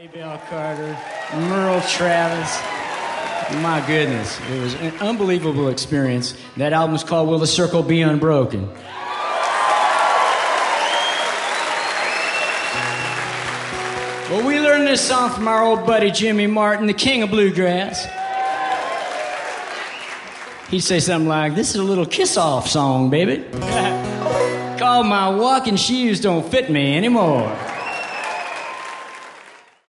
Maybelle Carter, Merle Travis. My goodness, it was an unbelievable experience. That album's called Will the Circle Be Unbroken? Well, we learned this song from our old buddy Jimmy Martin, the king of bluegrass. He'd say something like, "This is a little kiss-off song, baby. Called My Walking Shoes Don't Fit Me Anymore."